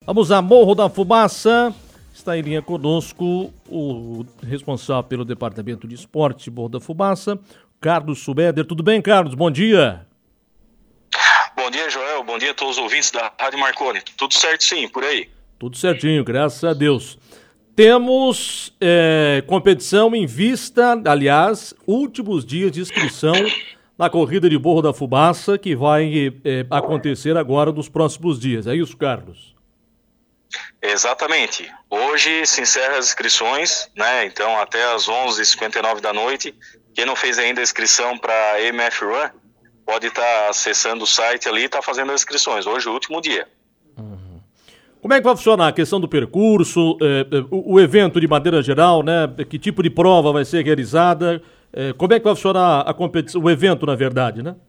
Vamos a Morro da Fumaça. Está em linha conosco o responsável pelo Departamento de Esporte de Morro da Fumaça, Carlos Subeder. Tudo bem, Carlos? Bom dia. Bom dia, Joel. Bom dia a todos os ouvintes da Rádio Marconi. Tudo certo, sim, por aí? Tudo certinho, graças a Deus. Temos competição em vista, aliás, últimos dias de inscrição na corrida de Morro da Fumaça, que vai acontecer agora nos próximos dias. É isso, Carlos? Exatamente. Hoje se encerra as inscrições, né? Então até às 11h59 da noite. Quem não fez ainda a inscrição para a MF Run, pode estar acessando o site ali e estar fazendo as inscrições. Hoje é o último dia. Como é que vai funcionar a questão do percurso, o evento de maneira geral, né? Que tipo de prova vai ser realizada? Como é que vai funcionar a competição, o evento, na verdade, né?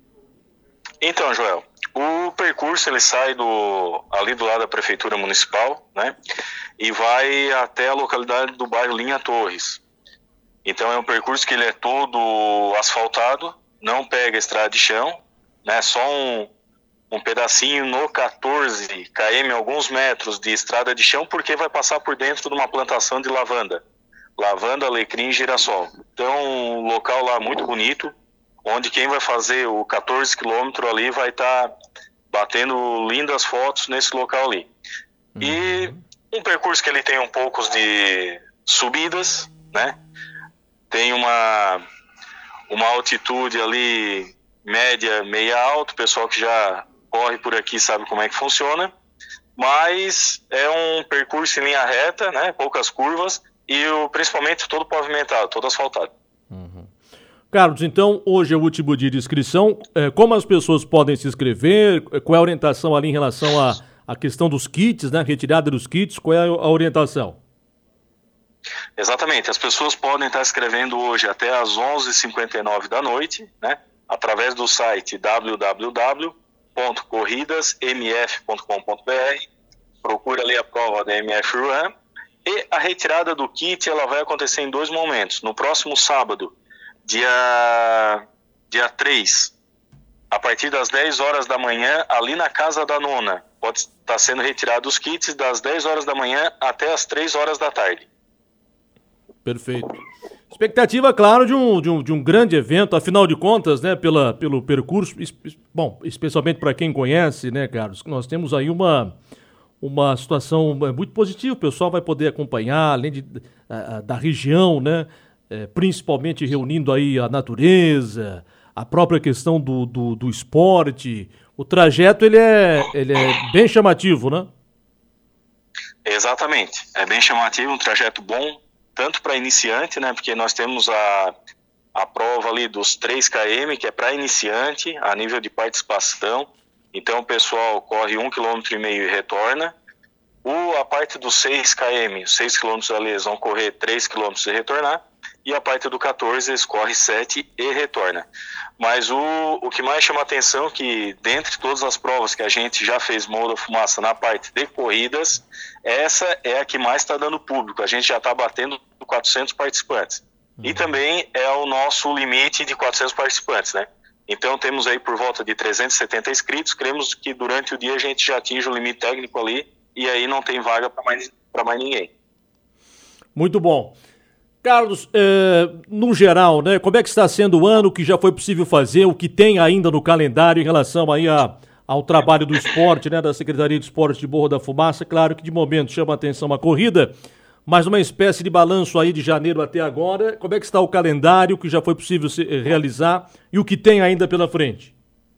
Então, Joel, o percurso ele sai ali do lado da Prefeitura Municipal, né? E vai até a localidade do bairro Linha Torres. Então é um percurso que ele é todo asfaltado, não pega estrada de chão, né? Só um pedacinho no 14 km, alguns metros de estrada de chão, porque vai passar por dentro de uma plantação de lavanda, alecrim e girassol. Então, um local lá muito bonito, onde quem vai fazer o 14 quilômetros ali vai estar batendo lindas fotos nesse local ali. E um percurso que ele tem um pouco de subidas, né? Tem uma altitude ali média, meia alta, o pessoal que já corre por aqui sabe como é que funciona, mas é um percurso em linha reta, né? Poucas curvas e principalmente todo pavimentado, todo asfaltado. Carlos, então hoje é o último dia de inscrição. Como as pessoas podem se inscrever? Qual é a orientação ali em relação à questão dos kits, né? Retirada dos kits, qual é a orientação? Exatamente, as pessoas podem estar escrevendo hoje até às 11h59 da noite, né? Através do site www.corridasmf.com.br, procura ali a prova da MF Run, e a retirada do kit ela vai acontecer em 2 momentos. No próximo sábado, dia 3, a partir das 10 horas da manhã, ali na Casa da Nona, pode estar sendo retirado os kits das 10 horas da manhã até as 3 horas da tarde. Perfeito. Expectativa, claro, de um grande evento, afinal de contas, né, pelo percurso, bom, especialmente para quem conhece, né, Carlos, nós temos aí uma situação muito positiva, o pessoal vai poder acompanhar, além da região, né, principalmente reunindo aí a natureza, a própria questão do esporte, o trajeto ele é bem chamativo, né? Exatamente, é bem chamativo, um trajeto bom, tanto para iniciante, né, porque nós temos a prova ali dos 3 km, que é para iniciante, a nível de participação, então o pessoal corre 1,5 km e retorna. A parte dos 6 km, 6 km ali eles vão correr 3 km e retornar, e a parte do 14 eles correm 7 e retorna. Mas o que mais chama atenção é que, dentre todas as provas que a gente já fez Morro da Fumaça na parte de corridas, essa é a que mais está dando público. A gente já está batendo 400 participantes. E também é o nosso limite de 400 participantes, né? Então temos aí por volta de 370 inscritos. Queremos que durante o dia a gente já atinja o limite técnico ali e aí não tem vaga para mais ninguém. Muito bom. Carlos, no geral, né, como é que está sendo o ano, o que já foi possível fazer, o que tem ainda no calendário em relação aí ao trabalho do esporte, né, da Secretaria de Esporte de Morro da Fumaça? Claro que de momento chama a atenção a corrida, mas uma espécie de balanço aí de janeiro até agora. Como é que está o calendário, o que já foi possível realizar e o que tem ainda pela frente?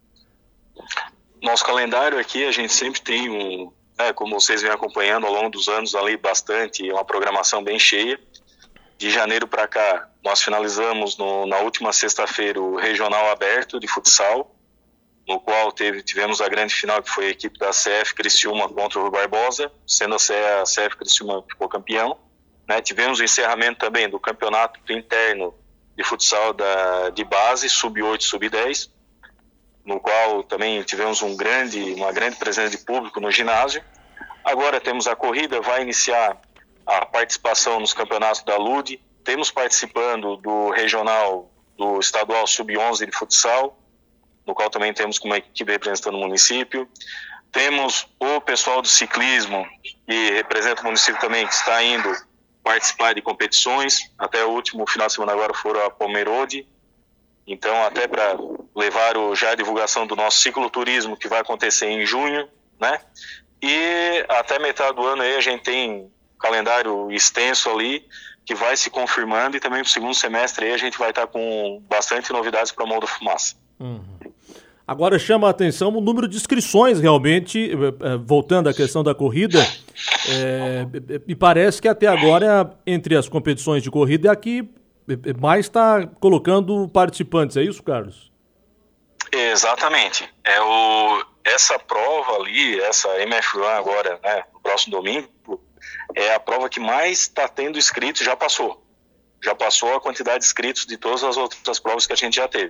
Nosso calendário aqui, a gente sempre tem como vocês vêm acompanhando ao longo dos anos ali bastante, uma programação bem cheia. De janeiro para cá, nós finalizamos na última sexta-feira o Regional Aberto de Futsal, no qual tivemos a grande final, que foi a equipe da CF Criciúma contra o Rui Barbosa, sendo a CF Criciúma ficou campeão. Né? Tivemos o encerramento também do campeonato interno de futsal de base, sub-8 e sub-10, no qual também tivemos uma grande presença de público no ginásio. Agora temos a corrida, vai iniciar a participação nos campeonatos da LUD, temos participando do regional, do estadual sub-11 de futsal, no qual também temos uma equipe representando o município. Temos o pessoal do ciclismo, que representa o município também, que está indo participar de competições. Até o último final de semana agora foram a Pomerode. Então, até para levar já a divulgação do nosso cicloturismo, que vai acontecer em junho, né? E até metade do ano aí a gente tem um calendário extenso ali, que vai se confirmando, e também para o segundo semestre aí a gente vai estar com bastante novidades para a Morro da Fumaça. Agora chama a atenção o número de inscrições realmente, voltando à questão da corrida, me parece que até agora, entre as competições de corrida, é a que mais está colocando participantes, é isso, Carlos? Exatamente. Essa prova ali, essa MF1 agora, né, no próximo domingo, é a prova que mais está tendo inscritos, já passou a quantidade de inscritos de todas as outras provas que a gente já teve.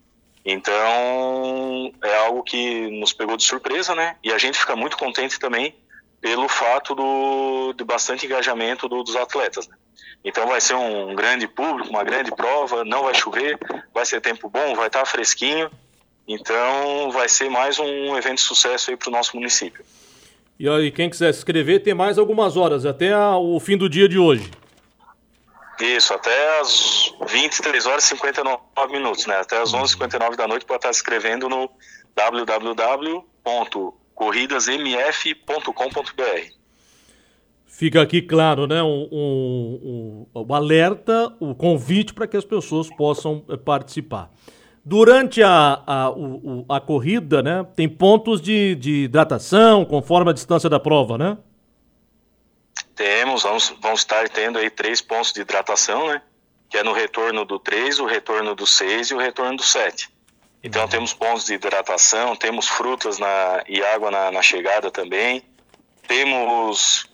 Então, é algo que nos pegou de surpresa, né? E a gente fica muito contente também pelo fato de bastante engajamento dos atletas, né? Então vai ser um grande público, uma grande prova, não vai chover, vai ser tempo bom, vai estar fresquinho. Então vai ser mais um evento de sucesso aí para o nosso município. E quem quiser se inscrever tem mais algumas horas, até o fim do dia de hoje. Isso, até as 23 horas e 59 minutos, né? Até as 11h59 da noite pode estar se inscrevendo no www.corridasmf.com.br. Fica aqui claro, né, o alerta, o convite para que as pessoas possam participar. Durante a corrida, né, tem pontos de hidratação, conforme a distância da prova, né? Vamos estar tendo aí 3 pontos de hidratação, né? Que é no retorno do 3, o retorno do 6 e o retorno do 7. Então temos pontos de hidratação, temos frutas e água na chegada também. Temos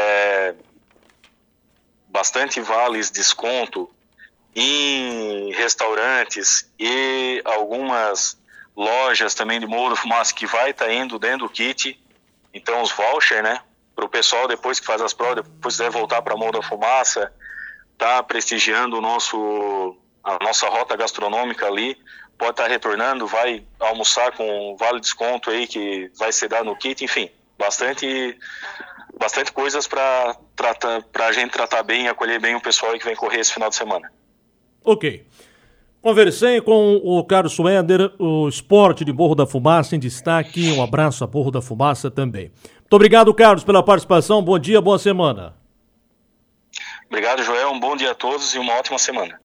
bastante vales desconto em restaurantes e algumas lojas também de Morro da Fumaça que vai estar indo dentro do kit. Então os vouchers, né? Para o pessoal depois que faz as provas, depois quiser voltar para Morro da Fumaça, tá prestigiando a nossa rota gastronômica ali, pode estar retornando, vai almoçar com vale desconto aí que vai ser dado no kit, enfim, bastante coisas para a gente tratar bem e acolher bem o pessoal que vem correr esse final de semana. Ok. Conversei com o Carlos Suéder, o esporte de Morro da Fumaça em destaque. Um abraço a Morro da Fumaça também. Muito obrigado, Carlos, pela participação. Bom dia, boa semana. Obrigado, Joel. Um bom dia a todos e uma ótima semana.